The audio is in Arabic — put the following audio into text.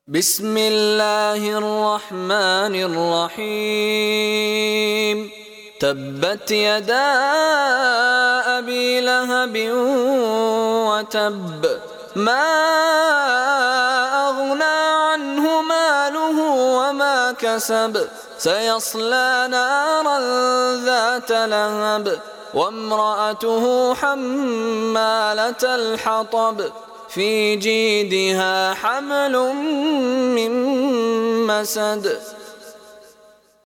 بسم الله الرحمن الرحيم. تبت يدا أبي لهب وتب، ما أغنى عنه ماله وما كسب، سيصلى نارا ذات لهب وامرأته حمالة الحطب، في جيدها حبل من مسد.